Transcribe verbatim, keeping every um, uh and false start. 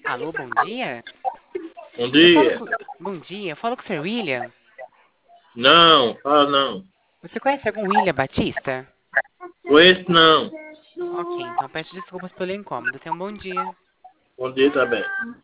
Alô, bom dia? Bom Eu falo dia. com... Bom dia, eu falo com o senhor William. Não, ah não. Você conhece algum William Batista? Com esse não. Ok, então peço desculpas pelo incômodo. Tenha um bom dia. Bom dia também.